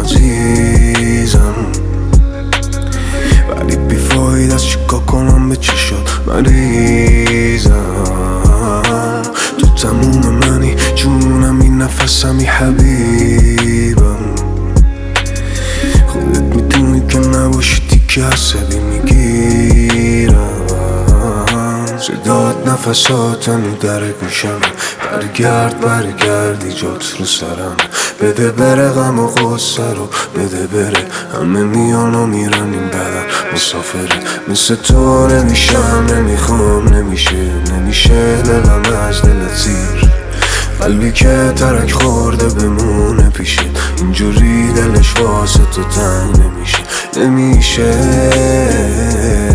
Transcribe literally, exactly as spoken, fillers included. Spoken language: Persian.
عزیزم، ولی بیفاید از چیکار کنم به چشات مریضم. تو تموم منی، جونم این نفسمی حبیبم. خودت میدونی که نباشی که عصبی میگیرم. صدات نفساتم در گوشم، برگرد برگردی جات رو سرم. بده بره غم و غصه رو بده بره، همه میان و میرن این بدن مسافره. مثل تو نمیشم نمیخوام نمیشه نمیشه دلم از دلت زیر. قلبی که ترک خورده بمونه پیشت، اینجوری دلش واسه تو تنگ نمیشه نمیشه